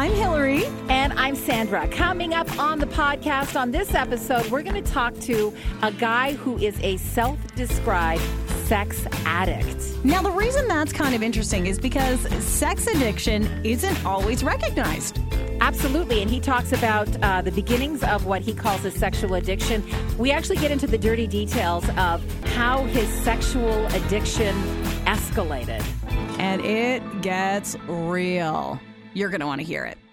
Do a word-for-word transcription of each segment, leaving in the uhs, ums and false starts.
I'm Hillary. And I'm Sandra. Coming up on the podcast on this episode, we're going to talk to a guy who is a self-described sex addict. Now, the reason that's kind of interesting is because sex addiction isn't always recognized. Absolutely. And he talks about uh, the beginnings of what he calls a sexual addiction. We actually get into the dirty details of how his sexual addiction escalated. And it gets real. You're going to want to hear it.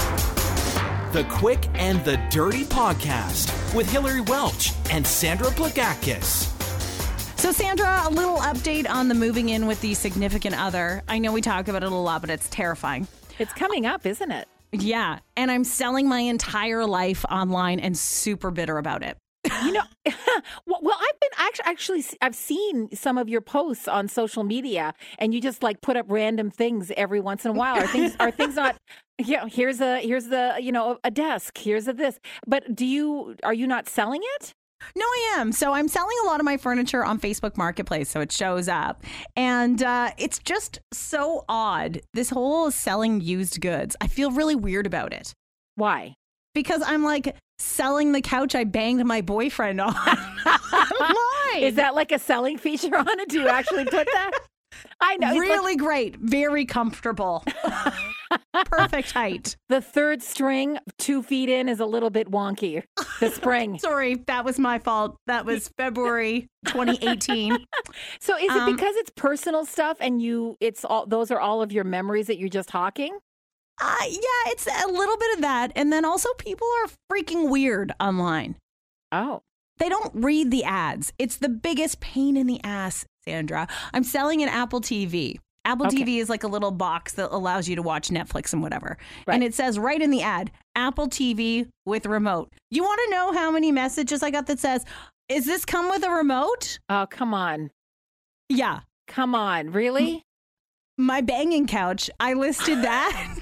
The Quick and the Dirty Podcast with Hillary Welch and Sandra Plagakis. So, Sandra, a little update on the moving in with the significant other. I know we talk about it a lot, but it's terrifying. It's coming up, isn't it? Yeah. And I'm selling my entire life online and super bitter about it. You know, well, well, I've been actually, actually, I've seen some of your posts on social media, and you just like put up random things every once in a while. Are things, are things not? Yeah, here's a, here's the, you know, a desk. Here's a this. But do you, are you not selling it? No, I am. So I'm selling a lot of my furniture on Facebook Marketplace, so it shows up. And uh, it's just so odd, this whole selling used goods. I feel really weird about it. Why? Because I'm like selling the couch I banged my boyfriend on. Why? Is that like a selling feature on it? Do you actually put that? I know. Really like, great. Very comfortable. Perfect height. The third string, two feet in, is a little bit wonky. The spring. Sorry, that was my fault. That was February twenty eighteen. So is it um, because it's personal stuff and you, it's all, those are all of your memories that you're just hawking? Uh, yeah, it's a little bit of that. And then also people are freaking weird online. Oh. They don't read the ads. It's the biggest pain in the ass, Sandra. I'm selling an Apple T V. Apple Okay. T V is like a little box that allows you to watch Netflix and whatever. Right. And it says right in the ad, Apple T V with remote. You want to know how many messages I got that says, is this come with a remote? Oh, come on. Yeah. Come on. Really? My banging couch. I listed that.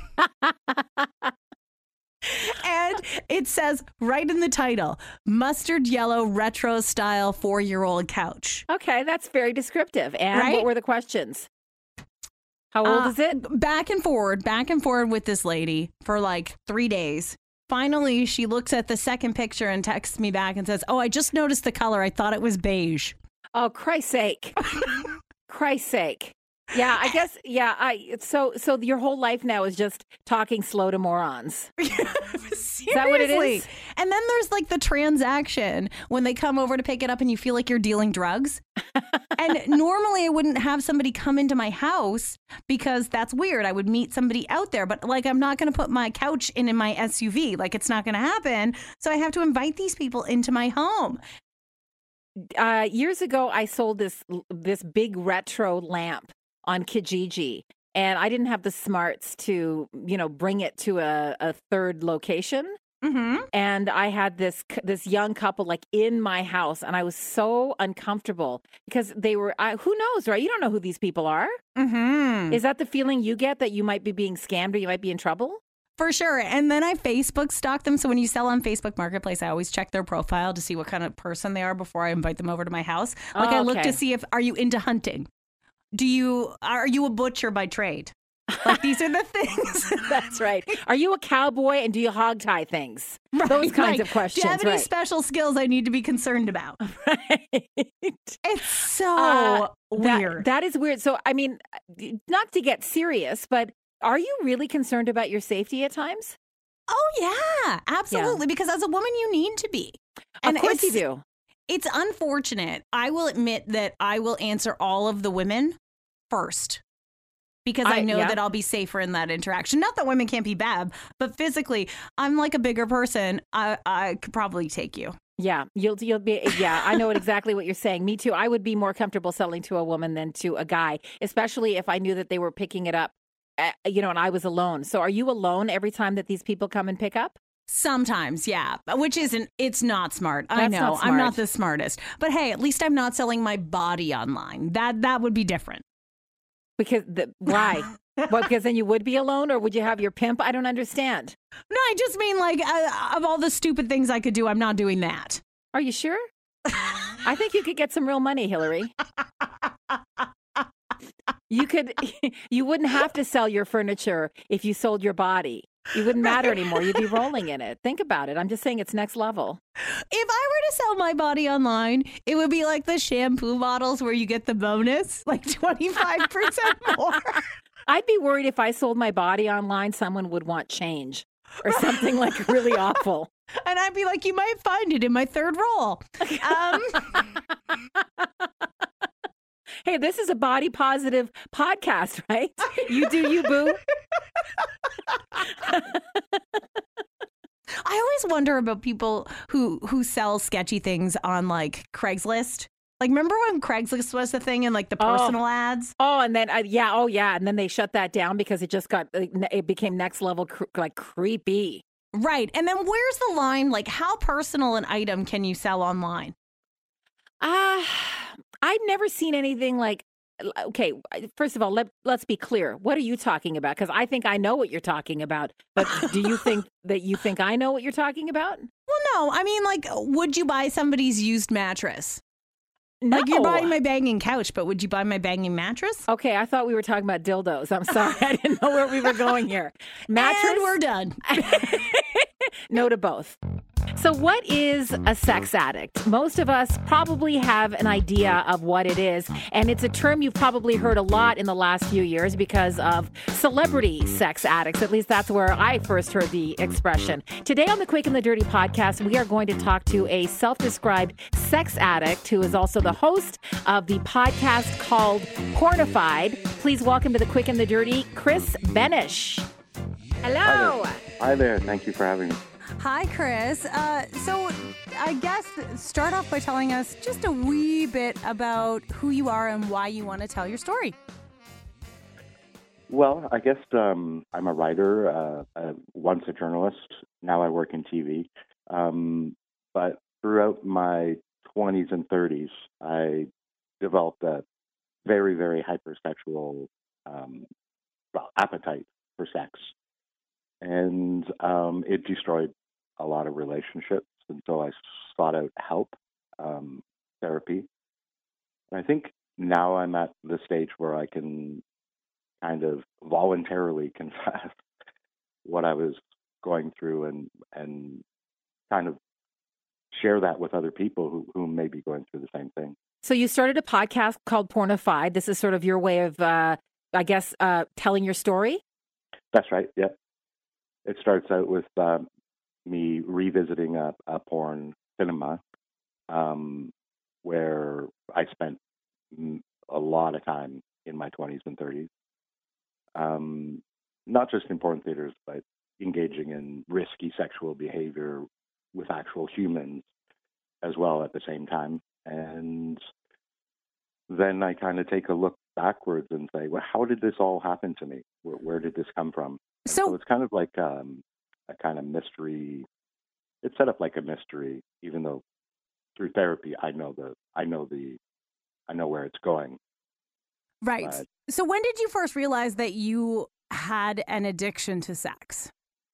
And it says right in the title, mustard yellow retro style four-year-old couch. Okay, that's very descriptive. And Right? what were the questions? How old Uh, is it? Back and forward, back and forward with this lady for like three days. Finally, she looks at the second picture and texts me back and says, oh, I just noticed the color. I thought it was beige. Oh, Christ's sake. Christ's sake. Yeah, I guess, yeah. I So so your whole life now is just talking slow to morons. Seriously. Is that what it is? And then there's like the transaction when they come over to pick it up and you feel like you're dealing drugs. And normally I wouldn't have somebody come into my house because that's weird. I would meet somebody out there, but like I'm not going to put my couch in, in my S U V. Like it's not going to happen. So I have to invite these people into my home. Uh, years ago, I sold this this big retro lamp on Kijiji, and I didn't have the smarts to, you know, bring it to a, a third location. Mm-hmm. And I had this this young couple like in my house, and I was so uncomfortable because they were, I, who knows, right? You don't know who these people are. Mm-hmm. Is that the feeling you get, that you might be being scammed or you might be in trouble? For sure. And then I Facebook stalk them. So when you sell on Facebook Marketplace, I always check their profile to see what kind of person they are before I invite them over to my house. Like Oh, I look okay. to see if, are you into hunting? Do you, are you a butcher by trade? Like these are the things. That's right. Are you a cowboy and do you hog tie things? Right, Those kinds right. of questions. Do you have any right. special skills I need to be concerned about? Right. It's so Uh, that- weird. That is weird. So, I mean, not to get serious, but are you really concerned about your safety at times? Oh, yeah, absolutely. Because as a woman, you need to be. Of course it's, you do. It's unfortunate. I will admit that I will answer all of the women first. Because I, I- know yeah. that I'll be safer in that interaction. Not that women can't be bad, but physically, I'm like a bigger person. I, I could probably take you. Yeah, you'll you'll be. Yeah, I know exactly what you're saying. Me too. I would be more comfortable selling to a woman than to a guy, especially if I knew that they were picking it up, uh, you know, and I was alone. So, are you alone every time that these people come and pick up? Sometimes, yeah, which isn't, it's not smart. I That's know, not I'm not smart. the smartest. But hey, at least I'm not selling my body online. That that would be different. Because the why? What? Because then you would be alone, or would you have your pimp? I don't understand. No, I just mean like uh, of all the stupid things I could do, I'm not doing that. Are you sure? I think you could get some real money, Hillary. You could, you wouldn't have to sell your furniture if you sold your body. You wouldn't matter anymore. You'd be rolling in it. Think about it. I'm just saying it's next level. If I were to sell my body online, it would be like the shampoo bottles where you get the bonus, like twenty-five percent more. I'd be worried if I sold my body online, someone would want change or something like really awful. And I'd be like, you might find it in my third roll. Um, hey, this is a body positive podcast, right? You do you, boo. I always wonder about people who who sell sketchy things on like Craigslist. Like, remember when Craigslist was the thing and like the personal oh. ads? Oh, and then, uh, yeah, oh, yeah. And then they shut that down because it just got, it became next level, cr- like creepy. Right. And then where's the line? Like, how personal an item can you sell online? Uh, I've never seen anything like, okay, first of all, let, let's be clear. What are you talking about? Because I think I know what you're talking about. But do you think that you think I know what you're talking about? Well, no. I mean, like, would you buy somebody's used mattress? No. Like, you're buying my banging couch, but would you buy my banging mattress? Okay, I thought we were talking about dildos. I'm sorry. I didn't know where we were going here. Mattress? And we're done. No to both. So what is a sex addict? Most of us probably have an idea of what it is, and it's a term you've probably heard a lot in the last few years because of celebrity sex addicts. At least that's where I first heard the expression. Today on the Quick and the Dirty podcast, we are going to talk to a self-described sex addict who is also the host of the podcast called Pornified. Please welcome to the Quick and the Dirty, Chris Benish. Hello. Hi there. Hi there. Thank you for having me. Hi, Chris. Uh, so I guess start off by telling us just a wee bit about who you are and why you want to tell your story. Well, I guess um, I'm a writer, uh, uh, once a journalist. Now I work in T V. Um, but throughout my twenties and thirties, I developed a very, very hypersexual um, well, appetite for sex. And um, it destroyed a lot of relationships. And so I sought out help, um, therapy. And I think now I'm at the stage where I can kind of voluntarily confess what I was going through and, and kind of share that with other people who, who may be going through the same thing. So you started a podcast called Pornified. This is sort of your way of, uh, I guess, uh, telling your story? That's right, yeah. It starts out with uh, me revisiting a, a porn cinema um, where I spent a lot of time in my twenties and thirties. Um, not just in porn theaters, but engaging in risky sexual behavior with actual humans as well at the same time. And then I kind of take a look backwards and say, well, how did this all happen to me? Where, where did this come from? So, so it's kind of like um, a kind of mystery. It's set up like a mystery, even though through therapy, I know the, I know the, I know where it's going. Right. But, so when did you first realize that you had an addiction to sex?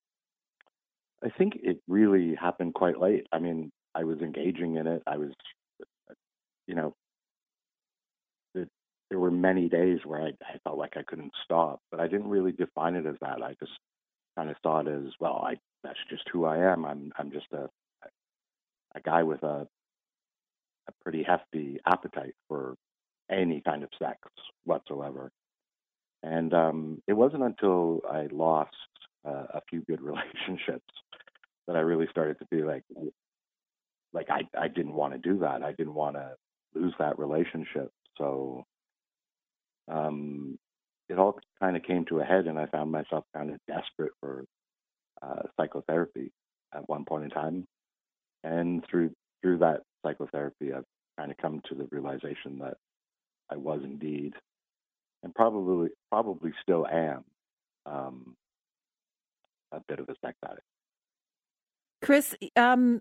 I think it really happened quite late. I mean, I was engaging in it. I was, you know, it, there were many days where I, I felt like I couldn't stop, but I didn't really define it as that. I just kind of thought as, well, I that's just who I am. I'm I'm just a a guy with a a pretty hefty appetite for any kind of sex whatsoever. And um, it wasn't until I lost uh, a few good relationships that I really started to be like, like I, I didn't want to do that. I didn't want to lose that relationship. So um, it all kind of came to a head, and I found myself kind of desperate for uh, psychotherapy at one point in time. And through through that psychotherapy, I've kind of come to the realization that I was indeed, and probably probably still am, um, a bit of a sex addict. Chris, um,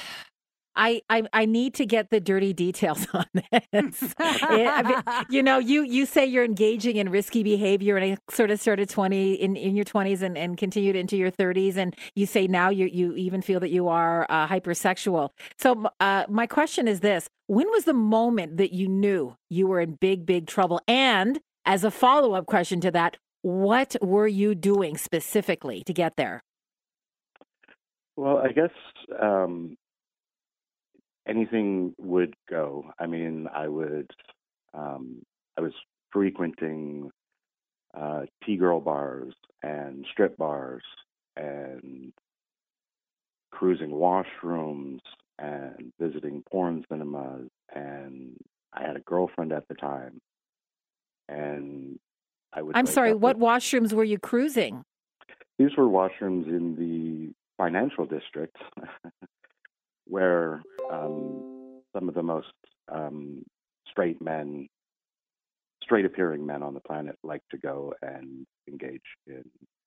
I, I I need to get the dirty details on this. I mean, you know, you you say you're engaging in risky behavior, and I sort of started twenty in, in your twenties and, and continued into your thirties, and you say now you you even feel that you are uh, hypersexual. So uh, my question is this: when was the moment that you knew you were in big big trouble? And as a follow up question to that, What were you doing specifically to get there? Well, I guess um, anything would go. I mean, I would, um, I was frequenting uh, T-girl bars and strip bars and cruising washrooms and visiting porn cinemas. And I had a girlfriend at the time, and I would I'm break sorry, up with. what washrooms were you cruising? These were washrooms in the financial district where um, some of the most um, straight men, straight appearing men on the planet like to go and engage in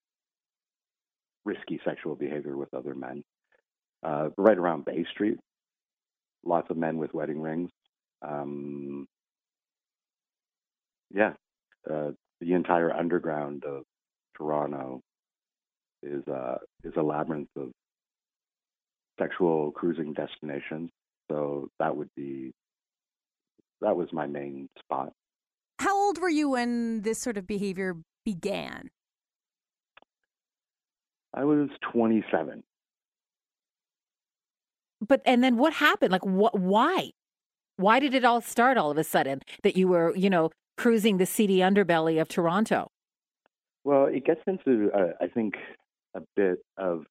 risky sexual behavior with other men. Uh, right around Bay Street, lots of men with wedding rings. Um, yeah, uh, the entire underground of Toronto is uh, is a labyrinth of sexual cruising destinations. So that would be that was my main spot. How old were you when this sort of behavior began? I was twenty-seven. But and then what happened? Like what why? Why did it all start all of a sudden that you were, you know, cruising the seedy underbelly of Toronto? Well, it gets into uh, I think a bit of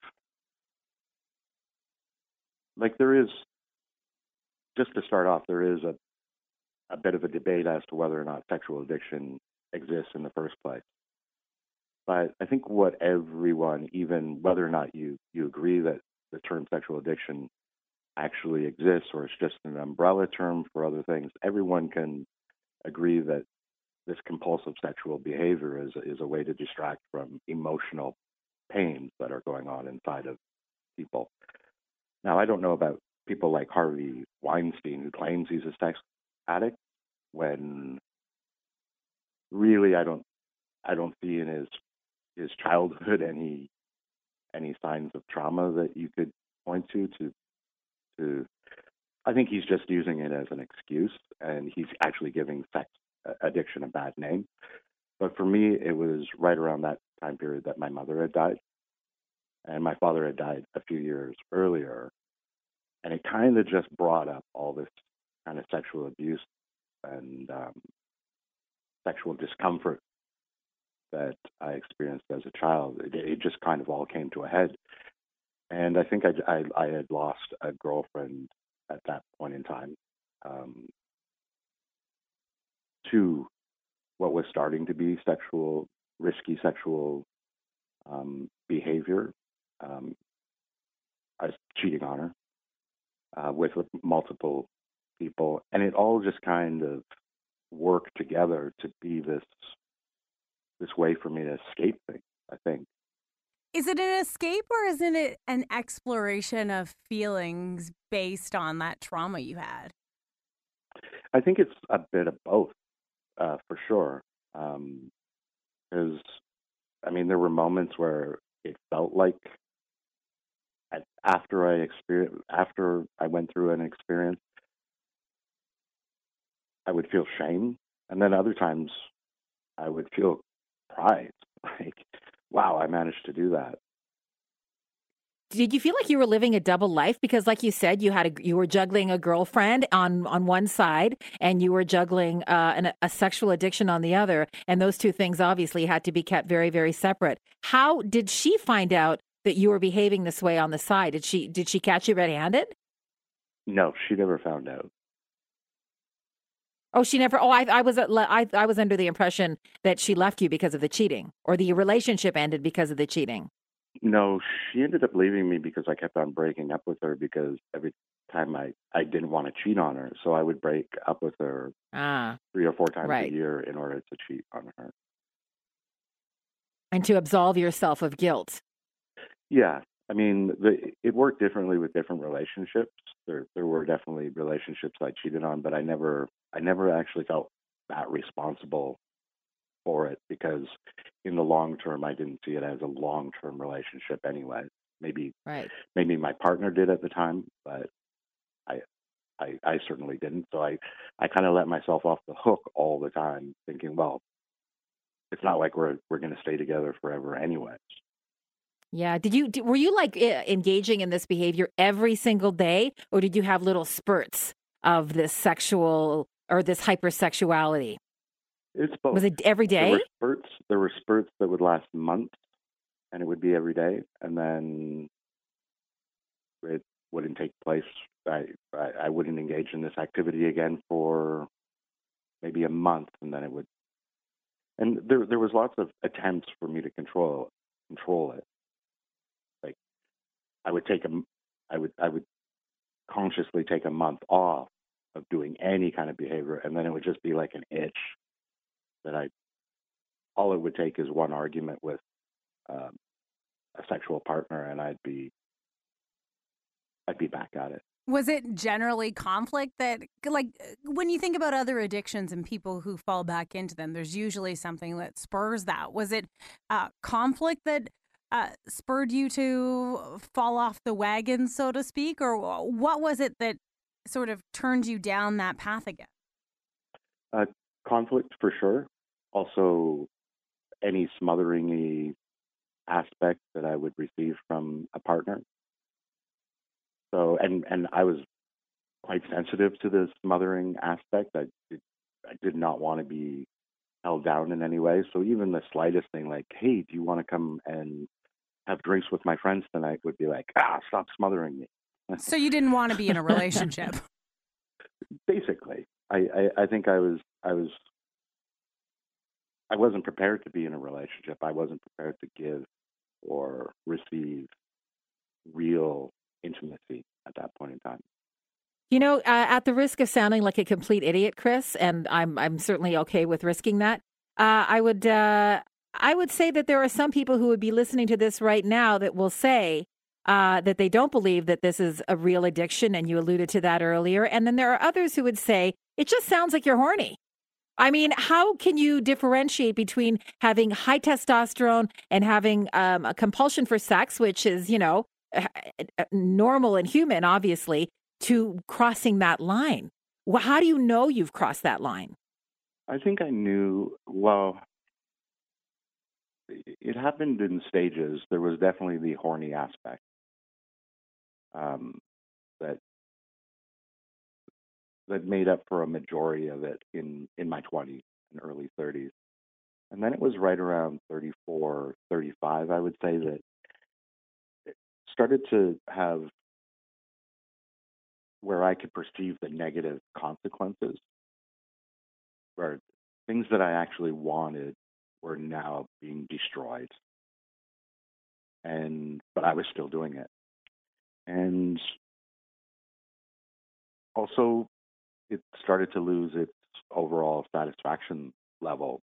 like there is just to start off there is a a bit of a debate as to whether or not sexual addiction exists in the first place. But I think what everyone, even whether or not you, you agree that the term sexual addiction actually exists or it's just an umbrella term for other things, everyone can agree that this compulsive sexual behavior is, is a way to distract from emotional pains that are going on inside of people. Now, I don't know about people like Harvey Weinstein, who claims he's a sex addict, when really I don't I don't see in his his childhood any any signs of trauma that you could point to to to I think he's just using it as an excuse, and he's actually giving sex addiction a bad name. But for me, it was right around that time period that my mother had died, and my father had died a few years earlier, and it kind of just brought up all this kind of sexual abuse and um, sexual discomfort that I experienced as a child. It, it just kind of all came to a head. And I think I, I, I had lost a girlfriend at that point in time um, to what was starting to be sexual, risky sexual um, behavior. Um, I was cheating on her uh, with, with multiple people. And it all just kind of worked together to be this this way for me to escape things, I think. Is it an escape or isn't it an exploration of feelings based on that trauma you had? I think it's a bit of both, uh, for sure. Because, I mean, there were moments where it felt like at, after I experienced, after I went through an experience, I would feel shame, and then other times I would feel pride, like, wow, I managed to do that. Did you feel like you were living a double life? Because, like you said, you had a, you were juggling a girlfriend on on one side, and you were juggling uh, an, a sexual addiction on the other, and those two things obviously had to be kept very, very separate. How did she find out that you were behaving this way on the side? Did she did she catch you red-handed? No, she never found out. Oh, she never. Oh, I, I was I, I was under the impression that she left you because of the cheating, or the relationship ended because of the cheating. No, she ended up leaving me because I kept on breaking up with her because every time I, I didn't want to cheat on her. So I would break up with her Ah, three or four times right. a year in order to cheat on her. And to absolve yourself of guilt. Yeah. I mean, the, it worked differently with different relationships. There there were definitely relationships I cheated on, but I never I never actually felt that responsible for it because in the long term, I didn't see it as a long-term relationship anyway. Maybe Right. maybe my partner did at the time, but I I, I certainly didn't. So I, I kind of let myself off the hook all the time, thinking, well, it's not like we're we're going to stay together forever anyways. Yeah. Did you d- were you like e- engaging in this behavior every single day, or did you have little spurts of this sexual or this hypersexuality? It's both. Was it every There day? were spurts. There were spurts that would last months, and it would be every day, and then it wouldn't take place. I, I I wouldn't engage in this activity again for maybe a month, and then it would. And there there was lots of attempts for me to control control it. Like I would take a, I would I would consciously take a month off of doing any kind of behavior, and then it would just be like an itch that I. All it would take is one argument with um, a sexual partner, and I'd be I'd be back at it. Was it generally conflict that, like, when you think about other addictions and people who fall back into them, there's usually something that spurs that. Was it uh, conflict that uh, spurred you to fall off the wagon, so to speak? Or what was it that sort of turned you down that path again? Uh, conflict for sure. Also, any smothering aspect that I would receive from a partner. So, and and I was quite sensitive to the smothering aspect. I did, I did not want to be held down in any way. So even the slightest thing, like, "Hey, do you want to come and have drinks with my friends tonight?" would be like, "Ah, stop smothering me." So you didn't want to be in a relationship. Basically, I, I I think I was I was I wasn't prepared to be in a relationship. I wasn't prepared to give or receive real intimacy at that point in time. You know, uh, at the risk of sounding like a complete idiot, Chris, and I'm I'm certainly okay with risking that. Uh, I would uh, I would say that there are some people who would be listening to this right now that will say uh, that they don't believe that this is a real addiction, and you alluded to that earlier. And then there are others who would say it just sounds like you're horny. I mean, how can you differentiate between having high testosterone and having um, a compulsion for sex, which is, you know, normal and human, obviously, to crossing that line? Well, how do you know you've crossed that line? I think I knew, well, it happened in stages. There was definitely the horny aspect um, that that made up for a majority of it in, in my twenties and early thirties. And then it was right around thirty-four, thirty-five, I would say, that it started to have where I could perceive the negative consequences, where things that I actually wanted were now being destroyed. And but I was still doing it. And also it started to lose its overall satisfaction level.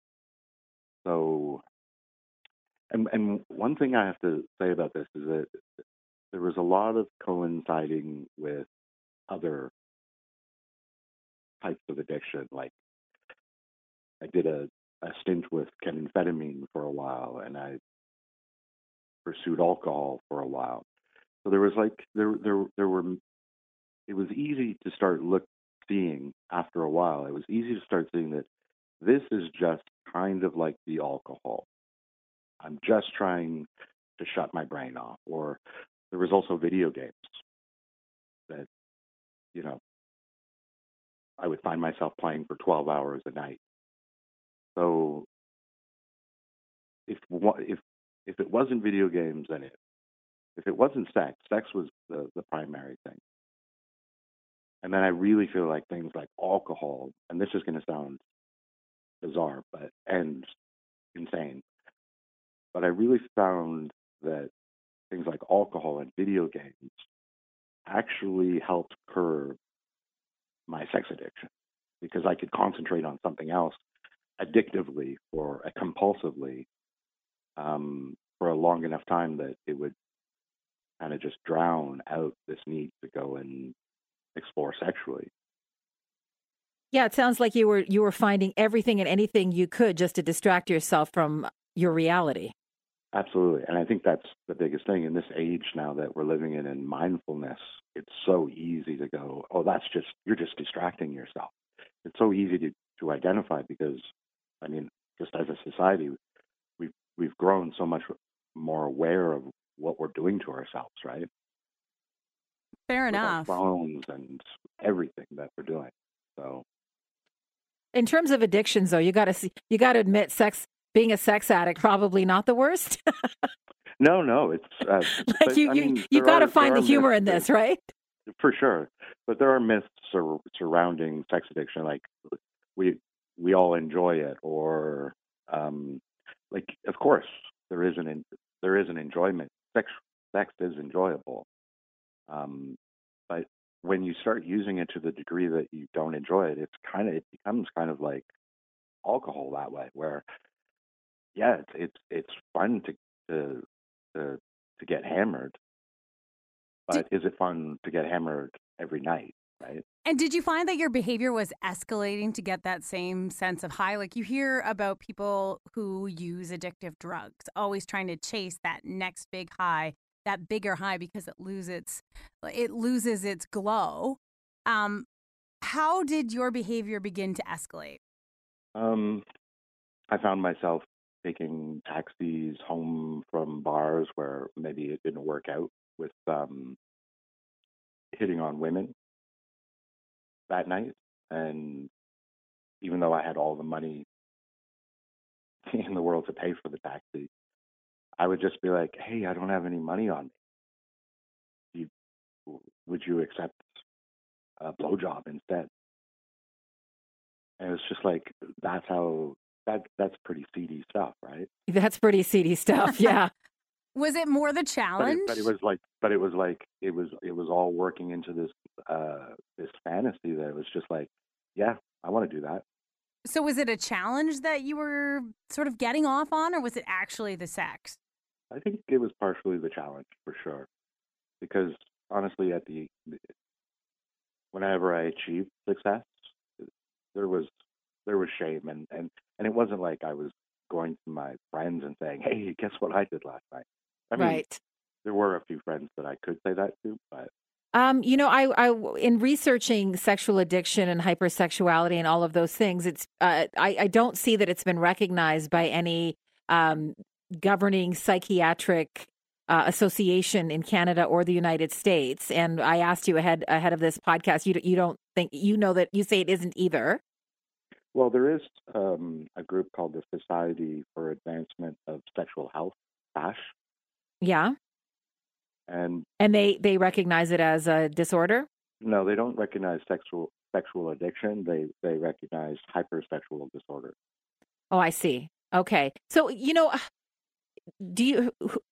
So and and one thing I have to say about this is that there was a lot of coinciding with other types of addiction. Like I did a, a stint with ketamine for a while, and I pursued alcohol for a while. So there was like there there there were. It was easy to start look seeing after a while. It was easy to start seeing that this is just kind of like the alcohol. I'm just trying to shut my brain off. Or there was also video games that, you know, I would find myself playing for twelve hours a night. So if wa- if if it wasn't video games, then it if it wasn't sex, sex was the, the primary thing. And then I really feel like things like alcohol, and this is going to sound bizarre, but and insane, but I really found that things like alcohol and video games actually helped curb my sex addiction because I could concentrate on something else addictively or uh, compulsively um, for a long enough time that it would kind of just drown out this need to go and explore sexually. Yeah, it sounds like you were you were finding everything and anything you could just to distract yourself from your reality. Absolutely. And I think that's the biggest thing in this age now that we're living in in mindfulness. It's so easy to go, oh, that's just, you're just distracting yourself. It's so easy to, to identify because, I mean, just as a society, we've we've grown so much more aware of what we're doing to ourselves, right? Fair With our enough. phones and everything that we're doing. So In terms of addictions, though, you got to you got to admit, sex being a sex addict probably not the worst. no, no, it's uh, like but, you I you mean, you there got to are find there the are humor myths in that- this, right? for sure, but there are myths sur- surrounding sex addiction, like we we all enjoy it, or um, like of course there is an en- there is an enjoyment. Sex sex is enjoyable, um, but when you start using it to the degree that you don't enjoy it, it's kind of it becomes kind of like alcohol that way, where yeah, it's it's it's fun to to to, to get hammered, Did, but is it fun to get hammered every night, right? and did you find that your behavior was escalating to get that same sense of high? Like you hear about people who use addictive drugs, always trying to chase that next big high, that bigger high, because it loses its it loses its glow. Um, how did your behavior begin to escalate? Um, I found myself taking taxis home from bars where maybe it didn't work out, with um, hitting on women that night. And even though I had all the money in the world to pay for the taxi, I would just be like, "Hey, I don't have any money on me. You, would you accept a blowjob instead?" And it's just like that's how that that's pretty seedy stuff, right? That's pretty seedy stuff. Yeah. Was it more the But challenge? it, but it was like, but it was like, it was, it was all working into this, uh, this fantasy that it was just like, yeah, I want to do that. So was it a challenge that you were sort of getting off on, or was it actually the sex? I think it was partially the challenge for sure, because honestly, at the, whenever I achieved success, there was, there was shame, and, and, and it wasn't like I was going to my friends and saying, "Hey, guess what I did last night?" I mean, Right. there were a few friends that I could say that to, but Um, you know, I, I, in researching sexual addiction and hypersexuality and all of those things, it's, uh, I, I don't see that it's been recognized by any um, governing psychiatric uh, association in Canada or the United States. And I asked you ahead ahead of this podcast, you d- you don't think you know that you say it isn't either. well, there is um, a group called the Society for Advancement of Sexual Health, SASH, Yeah, and and they they recognize it as a disorder. no, they don't recognize sexual sexual addiction. They they recognize hypersexual disorder. Oh, I see. Okay, so you know, do you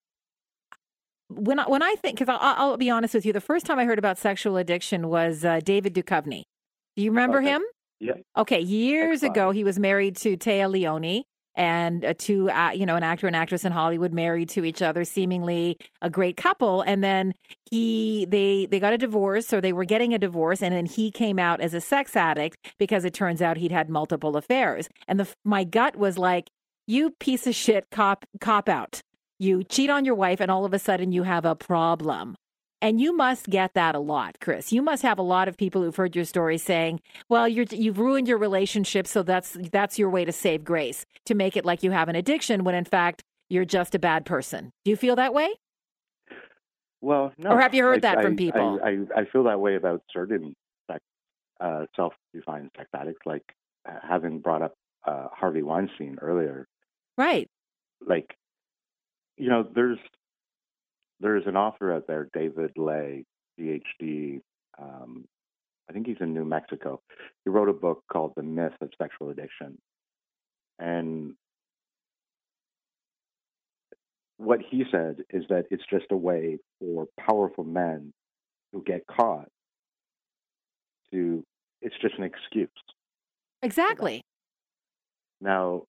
when I, when I think, because I'll, I'll be honest with you, the first time I heard about sexual addiction was uh, David Duchovny. Do you remember Okay. him? Yeah, Okay, years X-Files. ago, he was married to Taya Leone, and uh, to uh, you know, an actor and actress in Hollywood, married to each other, seemingly a great couple. And then he they they got a divorce, or they were getting a divorce, and then he came out as a sex addict because it turns out he'd had multiple affairs. And the my gut was like, you piece of shit, cop cop out. You cheat on your wife, and all of a sudden you have a problem. And you must get that a lot, Chris. You must have a lot of people who've heard your story saying, "Well, you're, you've ruined your relationship, so that's that's your way to save grace, to make it like you have an addiction, when in fact you're just a bad person." Do you feel that way? well, no. Or have you heard I, that from I- people? I, I, I feel that way about certain sex, uh, self-defined sex addicts, like uh, having brought up uh, Harvey Weinstein earlier. Right. Like, you know, there's there's an author out there, David Lay, PhD. Um, I think he's in New Mexico. He wrote a book called The Myth of Sexual Addiction. And what he said is that it's just a way for powerful men who get caught to, it's just an excuse. Exactly. Now,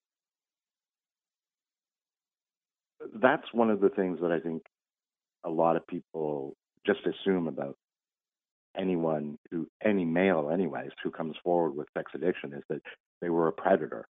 that's one of the things that I think a lot of people just assume about anyone who, any male anyways, who comes forward with sex addiction, is that they were a predator.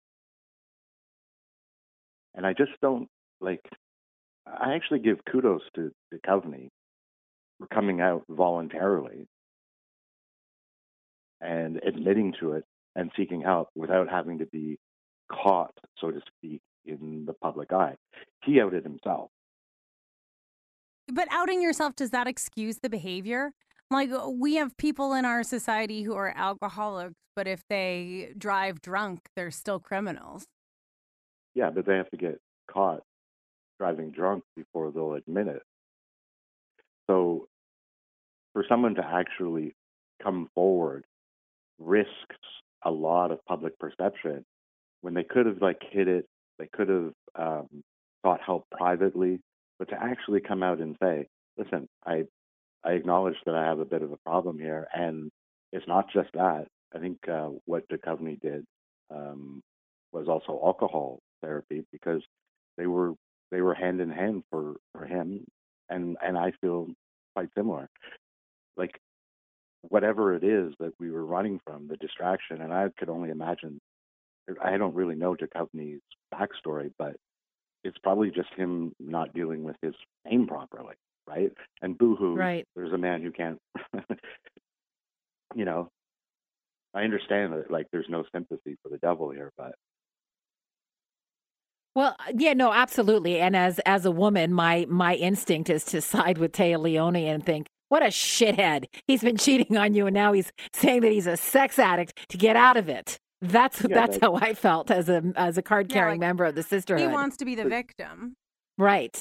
And I just don't, like, I actually give kudos to Duchovny for coming out voluntarily and admitting to it and seeking help without having to be caught, so to speak, in the public eye. He outed himself. But outing yourself, does that excuse the behavior? Like, we have people in our society who are alcoholics, but if they drive drunk, they're still criminals. Yeah, but they have to get caught driving drunk before they'll admit it. So for someone to actually come forward risks a lot of public perception when they could have like hid it, they could have um, sought help privately, but to actually come out and say, listen, I I acknowledge that I have a bit of a problem here, and it's not just that. I think uh, what Duchovny did um, was also alcohol therapy, because they were they were hand in hand for, for him, and and I feel quite similar. Like, whatever it is that we were running from, the distraction, and I could only imagine. I don't really know Duchovny's backstory, but it's probably just him not dealing with his pain properly, right? And boohoo, Right. there's a man who can't, you know, I understand that, like, there's no sympathy for the devil here, but Well, yeah, no, absolutely. And as as a woman, my my instinct is to side with Taya Leone and think, what a shithead. He's been cheating on you, and now he's saying that he's a sex addict to get out of it. That's Yeah, that's that- how I felt as a as a card carrying like, member of the sisterhood. He wants to be the victim. Right.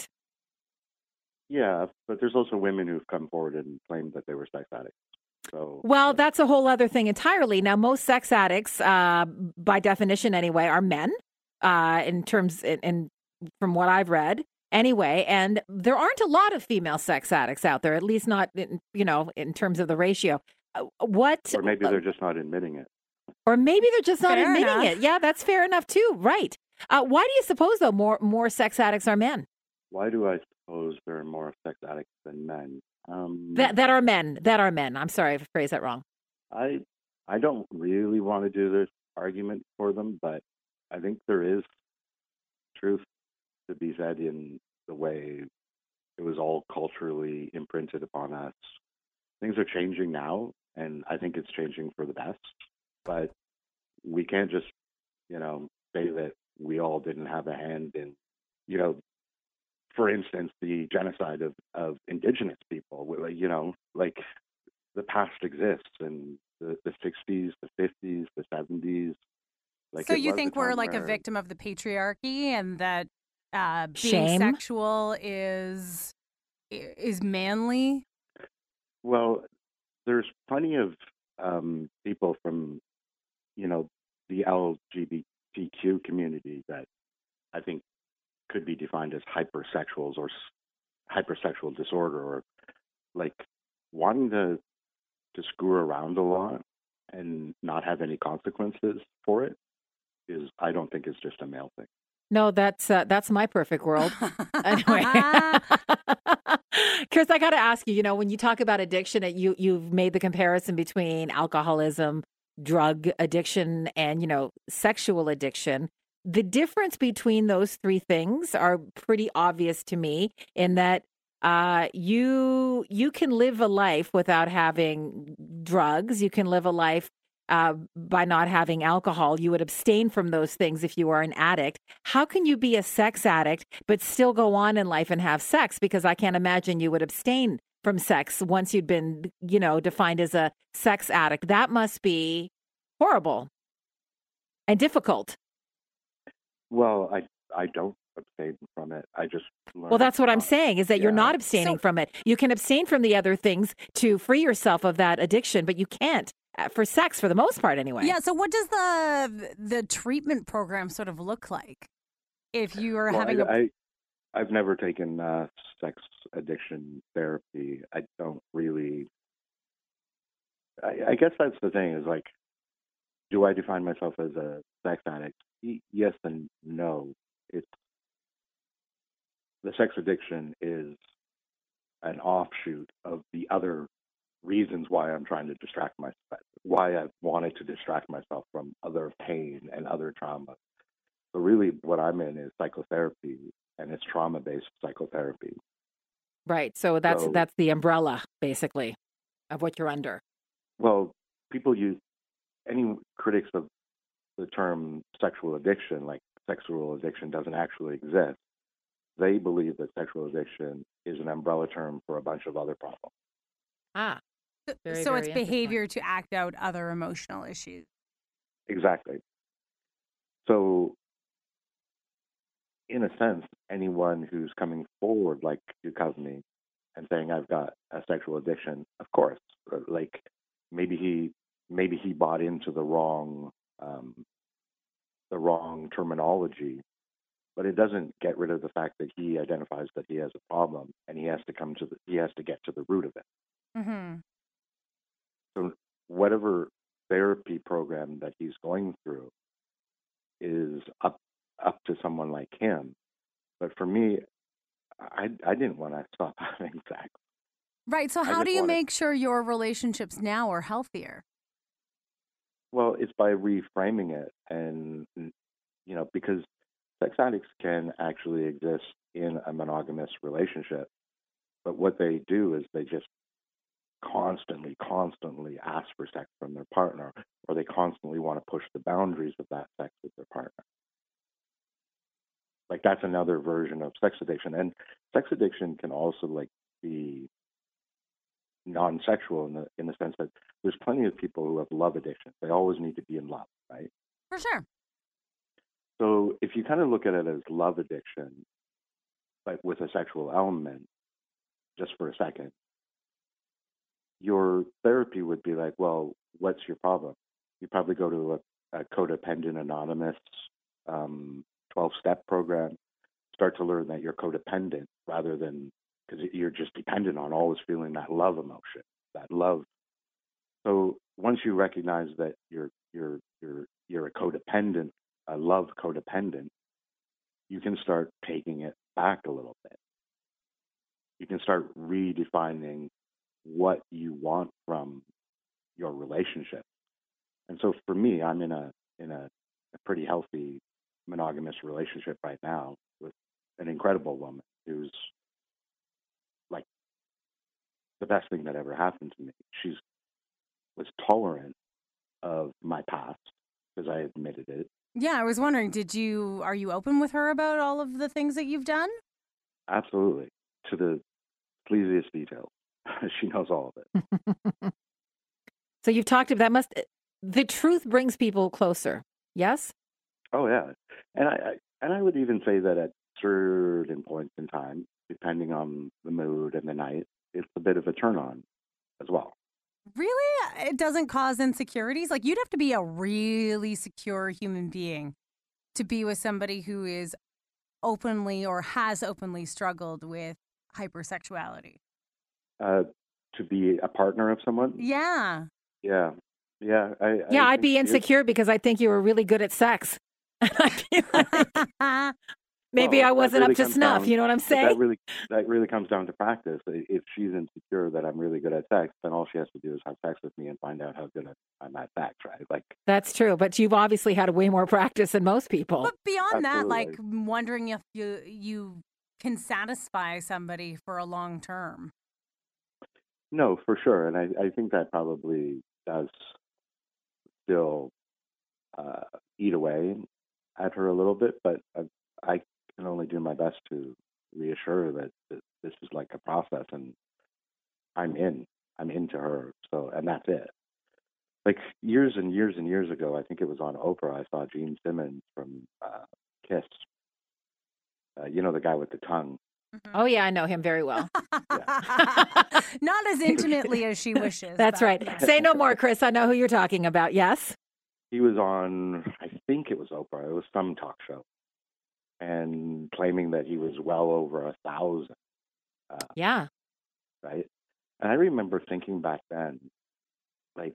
yeah, but there's also women who've come forward and claimed that they were sex addicts. So, Well, that's a whole other thing entirely. Now, most sex addicts, uh, by definition anyway, are men. Uh, in terms, and in, from what I've read, anyway, and there aren't a lot of female sex addicts out there, at least not, in, you know, in terms of the ratio. Uh, what? or maybe they're just not admitting it. Or maybe they're just not Fair admitting enough. it. Yeah, that's fair enough too. Right. Uh, why do you suppose though more more sex addicts are men? Why do I suppose there are more sex addicts than men? Um, That that are men. That are men. I'm sorry if I phrased that wrong. I I don't really want to do this argument for them, but I think there is truth to be said in the way it was all culturally imprinted upon us. Things are changing now, and I think it's changing for the best. But we can't just, you know, say that we all didn't have a hand in, you know, for instance, the genocide of, of indigenous people. We- You know, like, the past exists, and the, the sixties, the fifties, the seventies. Like, So it you was think a we're time like a where- victim of the patriarchy, and that uh, being Shame. sexual is is manly? Well, there's plenty of um, people from, you know, the L G B T Q community that I think could be defined as hypersexuals or s- hypersexual disorder, or like wanting to to screw around a lot and not have any consequences for it is, I don't think, it's just a male thing. No, that's uh, that's my perfect world. Anyway, Chris, I got to ask you. You know, when you talk about addiction, uh, you you've made the comparison between alcoholism, drug addiction, and you know, sexual addiction. The difference between those three things are pretty obvious to me. In that, uh, you you can live a life without having drugs. You can live a life uh, by not having alcohol. You would abstain from those things if you are an addict. How can you be a sex addict but still go on in life and have sex? Because I can't imagine you would abstain from sex once you'd been, you know, defined as a sex addict. That must be horrible and difficult. Well, I I don't abstain from it. I just learned Well, that's what I'm not- saying, is that you're yeah. not abstaining So- from it. You can abstain from the other things to free yourself of that addiction, but you can't uh, for sex for the most part anyway. Yeah. So what does the the treatment program sort of look like? If you are Well, having I, a I I've never taken uh, sex addiction therapy. I don't really. I, I guess that's the thing, is like, do I define myself as a sex addict? Y- Yes and no. It's the sex addiction is an offshoot of the other reasons why I'm trying to distract myself, why I've wanted to distract myself from other pain and other trauma. So really what I'm in is psychotherapy, and it's trauma-based psychotherapy. Right. So that's So- that's the umbrella basically of what you're under. Well, people use, any critics of the term sexual addiction, like sexual addiction doesn't actually exist. They believe that sexual addiction is an umbrella term for a bunch of other problems. Ah, very, so very it's interesting. behavior to act out other emotional issues. Exactly. So, in a sense, anyone who's coming forward like Duchovny and saying, I've got a sexual addiction, of course, like maybe he maybe he bought into the wrong um, the wrong terminology, but it doesn't get rid of the fact that he identifies that he has a problem and he has to come to the, he has to get to the root of it. Mm-hmm. So whatever therapy program that he's going through is up up to someone like him. But for me, I I didn't want to stop having sex. Right. So I how just do you wanted- make sure your relationships now are healthier? Well, it's by reframing it, and you know, because sex addicts can actually exist in a monogamous relationship, but what they do is they just constantly, constantly ask for sex from their partner, or they constantly want to push the boundaries of that sex with their partner. Like that's another version of sex addiction, and sex addiction can also like be non-sexual in the in the sense that there's plenty of people who have love addiction. They always need to be in love, right? For sure. So if you kind of look at it as love addiction, but with a sexual element, just for a second, your therapy would be like, well, what's your problem? You probably go to a, a Codependent Anonymous um, twelve-step program, start to learn that you're codependent rather than because you're just dependent on always feeling that love emotion, that love. So once you recognize that you're you're you're you're a codependent, a love codependent, you can start taking it back a little bit. You can start redefining what you want from your relationship. And so for me, I'm in a in a, a pretty healthy monogamous relationship right now with an incredible woman who's like the best thing that ever happened to me. She's was tolerant of my past because I admitted it. Yeah, I was wondering, did you are you open with her about all of the things that you've done? Absolutely, to the sleaziest details. She knows all of it. So you've talked about that. Must the truth brings people closer? Yes. Oh yeah, and I, I and I would even say that at certain points in time, depending on the mood and the night, it's a bit of a turn on as well. Really? It doesn't cause insecurities? Like, you'd have to be a really secure human being to be with somebody who is openly or has openly struggled with hypersexuality. Uh, to be a partner of someone? Yeah. Yeah. Yeah. I, Yeah, I I'd be think it- insecure because I think you were really good at sex. I'd be like, maybe Well, I that wasn't really up to comes snuff. down- You know what I'm but saying? That really, that really comes down to practice. If she's insecure that I'm really good at sex, then all she has to do is have sex with me and find out how good I'm at sex, right? Like, That's true, but you've obviously had way more practice than most people. But beyond that, like Absolutely. wondering if you you can satisfy somebody for a long term. no, for sure. And I, I think that probably does still uh, eat away at her a little bit, but I, I can only do my best to reassure her that, that this is like a process and I'm in. I'm into her. So, and that's it. Like years and years and years ago, I think it was on Oprah, I saw Gene Simmons from uh, Kiss. Uh, you know, the guy with the tongue. Oh, yeah, I know him very well. Not as intimately as she wishes. That's but- right. Say no more, Chris. I know who you're talking about. Yes? He was on, I think it was Oprah. It was some talk show. And claiming that he was well over a thousand. Uh, Yeah. right? And I remember thinking back then, like,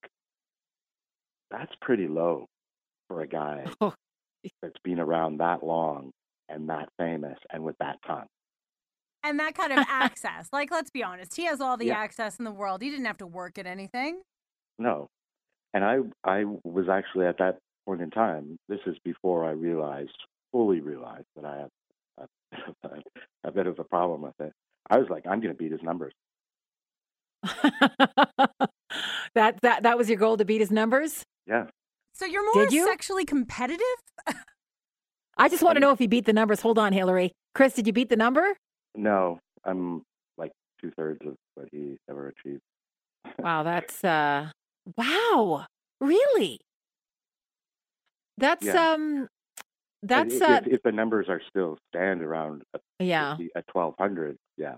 that's pretty low for a guy Oh. that's been around that long and that famous and with that tongue. And that kind of access. Like, let's be honest. He has all the Yeah. access in the world. He didn't have to work at anything. No. And I I was actually at that point in time, this is before I realized, fully realized that I have a, a, a bit of a problem with it. I was like, I'm going to beat his numbers. that that that was your goal, to beat his numbers? Yeah. So you're more Did you? sexually competitive? I just want to know if you beat the numbers. Hold on, Hillary. Chris, did you beat the number? No, I'm like two thirds of what he ever achieved. Wow, that's uh wow. Really? That's Yeah. um that's if, uh if the numbers are still stand around at, yeah. at twelve hundred, yeah.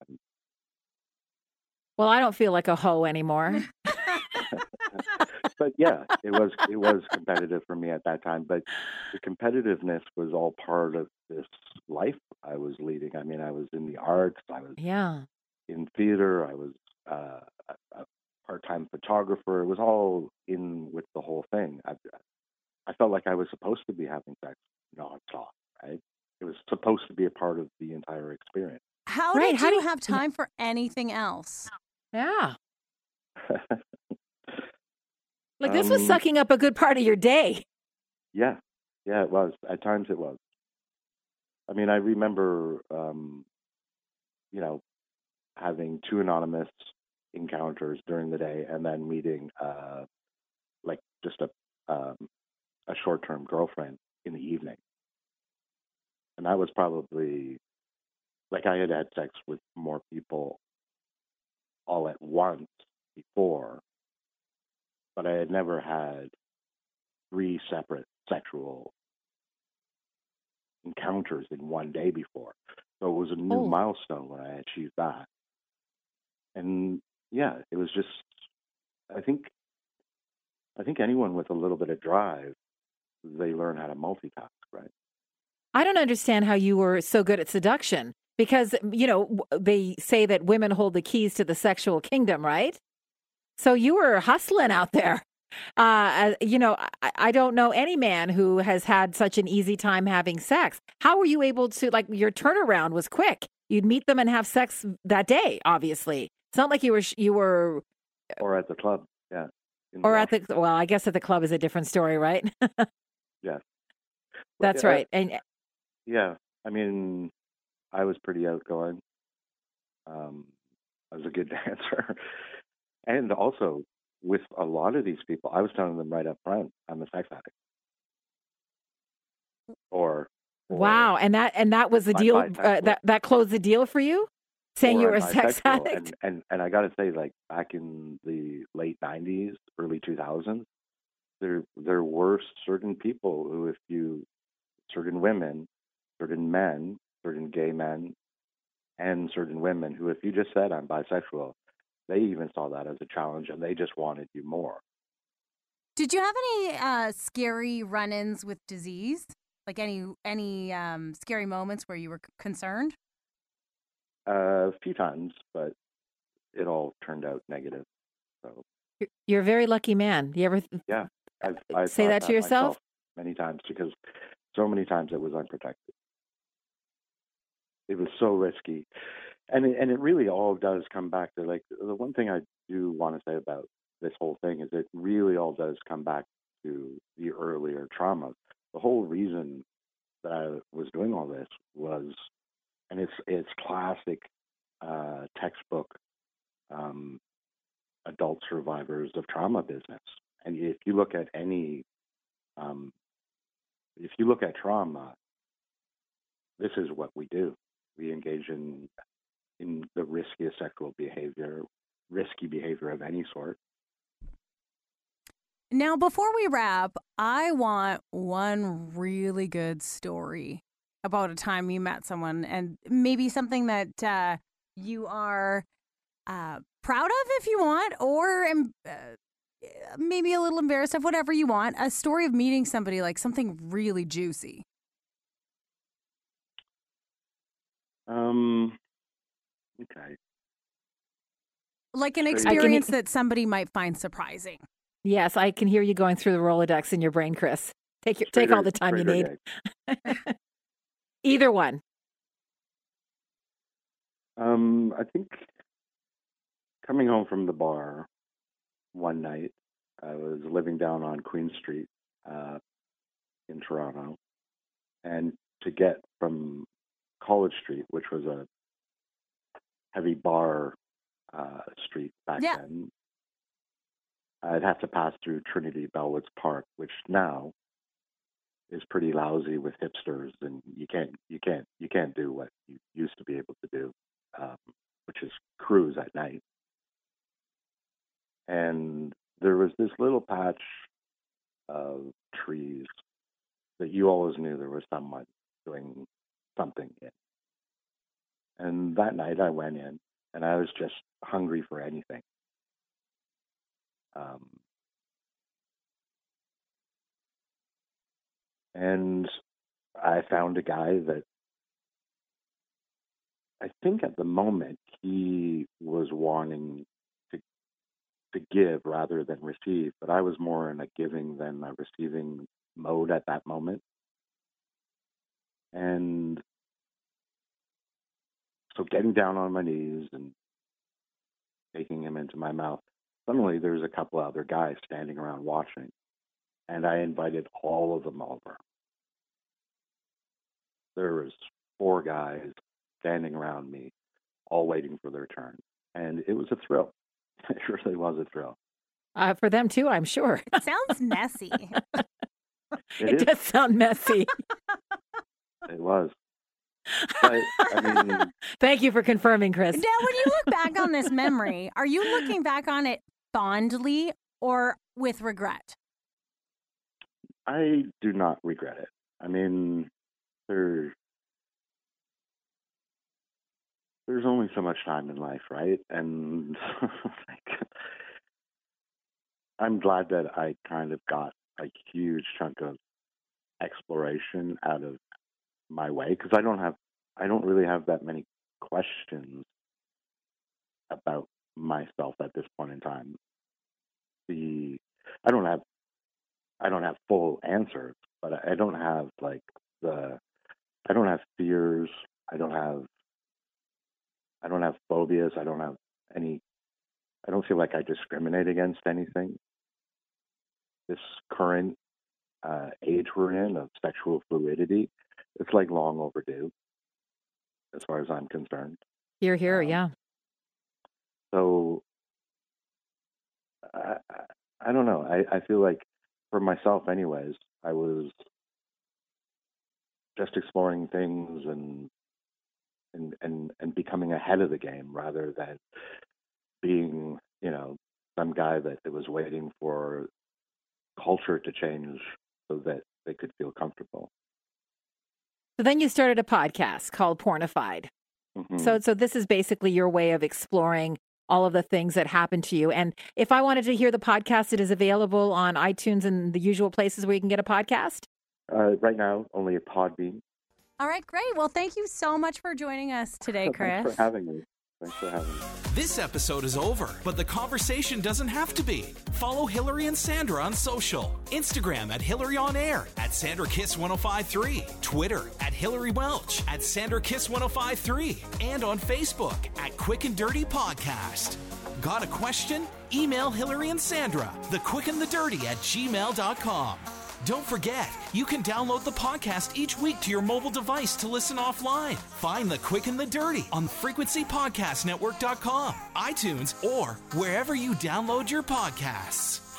Well, I don't feel like a hoe anymore. But yeah, it was it was competitive for me at that time. But the competitiveness was all part of this life I was leading. I mean, I was in the arts, I was Yeah. in theater, I was uh, a, a part-time photographer. It was all in with the whole thing. I, I felt like I was supposed to be having sex nonstop, right? It was supposed to be a part of the entire experience. How Right, did how do you you- have time for anything else? Yeah. Like this was Um, sucking up a good part of your day. Yeah, yeah, it was. At times it was. I mean, I remember, um, you know, having two anonymous encounters during the day and then meeting, uh, like, just a um, a short-term girlfriend in the evening. And that was probably, like, I had had sex with more people all at once before, but I had never had three separate sexual encounters in one day before. So it was a new Oh. milestone when I achieved that. And yeah, it was just, I think, I think anyone with a little bit of drive, they learn how to multitask, right? I don't understand how you were so good at seduction because, you know, w- they say that women hold the keys to the sexual kingdom, right? So you were hustling out there. Uh, uh, you know, I, I don't know any man who has had such an easy time having sex. How were you able to, like, your turnaround was quick. You'd meet them and have sex that day, obviously. It's not like you were, sh- you were, Or at the club, yeah. In the or at lounge, the, well, I guess at the club is a different story, right? yeah. That's Uh, right. And Yeah, I mean, I was pretty outgoing. Um, I was a good dancer. And also, with a lot of these people, I was telling them right up front, I'm a sex addict. Or, or wow. And that, and that was the I'm deal, uh, bisexual. that, that closed the deal for you? Saying or you were I'm a sex bisexual. addict? And, and, and I got to say, like, back in the late nineties, early two thousands, there, there were certain people who, if you, certain women, certain men, certain gay men, and certain women who, if you just said, I'm bisexual, they even saw that as a challenge and they just wanted you more. Did you have any uh, scary run-ins with disease? Like any any um, scary moments where you were c- concerned? Uh, a few times, but it all turned out negative. So, You're you're a very lucky man. You ever th- yeah, I've, I've say thought that to yourself? myself many times because so many times it was unprotected. It was so risky. And it, and it really all does come back to, like, the one thing I do want to say about this whole thing is it really all does come back to the earlier traumas. The whole reason that I was doing all this was, and it's it's classic uh, textbook um, adult survivors of trauma business. And if you look at any, um, if you look at trauma, this is what we do. We engage in in the riskiest sexual behavior, risky behavior of any sort. Now, before we wrap, I want one really good story about a time you met someone and maybe something that uh, you are uh, proud of if you want, or um, uh, maybe a little embarrassed of, whatever you want. A story of meeting somebody, like something really juicy. Um, okay. Like an So you- experience that somebody might find surprising. Yes, I can hear you going through the Rolodex in your brain, Chris. Take your, take Straight all or- the time you straight or need. gay? Either one. Um, I think coming home from the bar one night, I was living down on Queen Street uh, in Toronto, and to get from College Street, which was a heavy bar uh, street back Yeah. then, I'd have to pass through Trinity Bellwoods Park, which now is pretty lousy with hipsters, and you can't you can't you can't do what you used to be able to do, um, which is cruise at night. And there was this little patch of trees that you always knew there was someone doing something in. And that night I went in, and I was just hungry for anything. Um, and I found a guy that I think at the moment he was wanting to to give rather than receive, but I was more in a giving than a receiving mode at that moment. And so getting down on my knees and taking him into my mouth, suddenly there's a couple other guys standing around watching, and I invited all of them over. There was four guys standing around me, all waiting for their turn, and it was a thrill. It really was a thrill. Uh, for them too, I'm sure. It sounds messy. It, it does sound messy. It was. But, I mean, thank you for confirming, Chris. Now, when you look back on this memory, are you looking back on it fondly or with regret? I do not regret it. I mean, there, there's only so much time in life, right? And like, I'm glad that I kind of got a huge chunk of exploration out of my way, because I don't have, I don't really have that many questions about myself at this point in time. The, I don't have, I don't have full answers, but I don't have like the, I don't have fears. I don't have, I don't have phobias. I don't have any, I don't feel like I discriminate against anything. This current uh, age we're in of sexual fluidity, it's like long overdue, as far as I'm concerned. You're here, um, yeah. So, I, I, I don't know. I, I feel like, for myself anyways, I was just exploring things and, and, and, and becoming ahead of the game rather than being, you know, some guy that was waiting for culture to change so that they could feel comfortable. So then you started a podcast called Pornified. Mm-hmm. So so this is basically your way of exploring all of the things that happened to you. And if I wanted to hear the podcast, it is available on iTunes and the usual places where you can get a podcast? Uh, right now, only at Podbean. All right, great. Well, thank you so much for joining us today, Chris. Thanks for having me. Thanks for having me. This episode is over, but the conversation doesn't have to be. Follow Hillary and Sandra on social. Instagram at Hillary On Air, at Sandra Kiss one oh five three, Twitter at Hillary Welch, at Sandra Kiss one oh five three, and on Facebook at Quick and Dirty Podcast. Got a question? Email Hillary and Sandra, the quick and the dirty at gmail dot com. Don't forget, you can download the podcast each week to your mobile device to listen offline. Find The Quick and the Dirty on frequency podcast network dot com, iTunes, or wherever you download your podcasts.